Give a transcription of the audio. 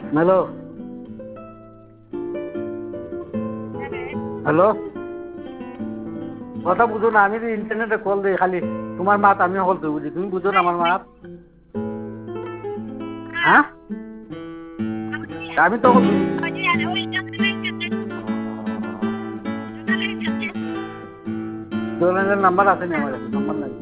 Hello hello কথা বুঝো না, আমি ইন্টারনেটে কল দিই খালি তোমার মাত আমি কল দিই বুঝি, তুমি বুঝো না আমার মাত? হ্যাঁ আমি তো নাম্বার আছে নি আমার কাছে, নাম্বার নাই।